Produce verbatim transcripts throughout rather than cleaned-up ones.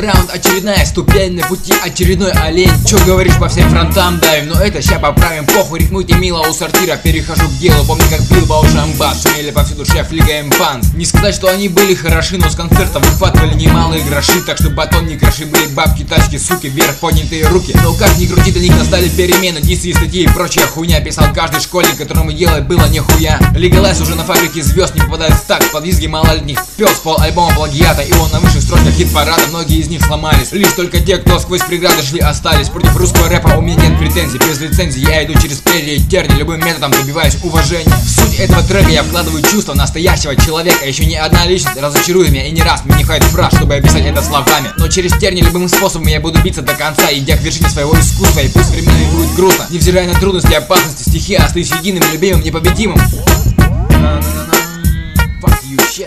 Второй раунд, очередная ступень на пути, очередной олень. Чё говоришь, по всем фронтам давим, но это ща поправим. Похуй, рифмуйте мило у сортира, перехожу к делу. Помни, как бил Баушамбас, шумели повсюду шеф Лига Эмпанс. Не сказать, что они были хороши, но с концертов выхватывали немалые гроши. Так что батон не кроши, были бабки, тачки, суки, вверх поднятые руки. Но как ни крути, до них настали перемены, дисы, статьи и прочая хуйня. Писал каждый школьник, которому делать было нихуя. Лигалайз уже на фабрике звезд не попадает в такт. Под визги малолетних пёс, пол альбома плагиата. И он на высших строчках хит-парада, многие из них сломались. Лишь только те, кто сквозь преграды шли, остались. Против русского рэпа у меня нет претензий. Без лицензии я иду через прерии и терни, любым методом добиваюсь уважения. В суть этого трека я вкладываю чувства настоящего человека. Еще ни одна личность разочарует меня, и не раз мне не хватит фраз, чтобы описать это словами. Но через терни любым способом я буду биться до конца, идя к вершине своего искусства. И пусть временами будет грустно, невзирая на трудности и опасности, стихи остаются единым, любимым, непобедимым. Fuck you, shit.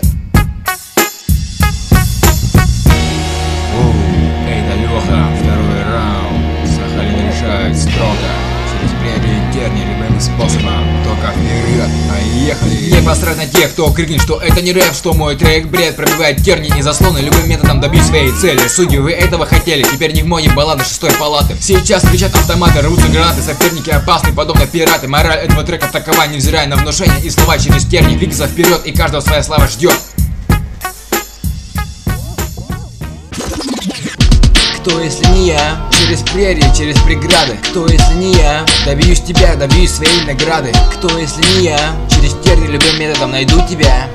Эй, да Леха, второй раунд. Сахалин решает строго. Через прерии терни любым способом. Только вперед, поехали. Не посрать на тех, кто крикнет, что это не рэп, что мой трек бред. Пробивает терни и заслоны, любым методом добьюсь своей цели. Судьи, вы этого хотели, теперь не в моде баллады шестой палаты. Сейчас кричат автоматы, рвутся гранаты, соперники опасны, подобно пираты. Мораль этого трека такова, невзирая на внушение и слова через терни. Двигаться вперед, и каждого своя слава ждет. Кто, если не я? Через прерии, через преграды. Кто, если не я? Добьюсь тебя, добьюсь своей награды. Кто, если не я? Через терни любым методом найду тебя.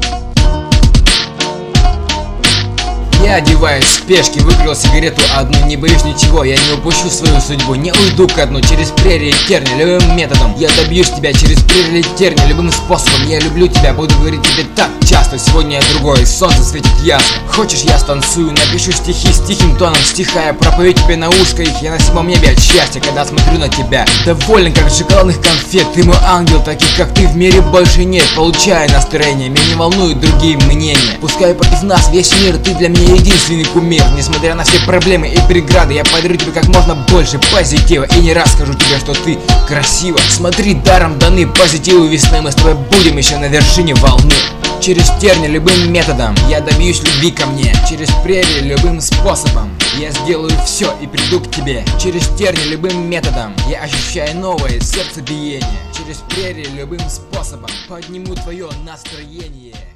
Я одеваюсь в спешке, выкурил сигарету одну. Не боюсь ничего, я не упущу свою судьбу. Не уйду ко дну, через прерии терни любым методом. Я добьюсь тебя через прерии терни любым способом. Я люблю тебя, буду говорить тебе так часто. Сегодня я другой, солнце светит ясно. Хочешь, я станцую, напишу стихи с тихим тоном стиха. Я пропою тебе на ушко их, я на седьмом небе от счастья, когда смотрю на тебя. Доволен, как шоколадных конфет. Ты мой ангел, таких как ты в мире больше нет. Получай настроение, меня не волнуют другие мнения. Пускай против нас весь мир, ты для меня единственный кумир. Несмотря на все проблемы и преграды, я подарю тебе как можно больше позитива. И не раз скажу тебе, что ты красива. Смотри, даром даны позитивы весны. Мы с тобой будем еще на вершине волны. Через терни любым методом я добьюсь любви ко мне. Через прерии любым способом я сделаю все и приду к тебе. Через терни любым методом я ощущаю новое сердцебиение. Через прерии любым способом подниму твое настроение.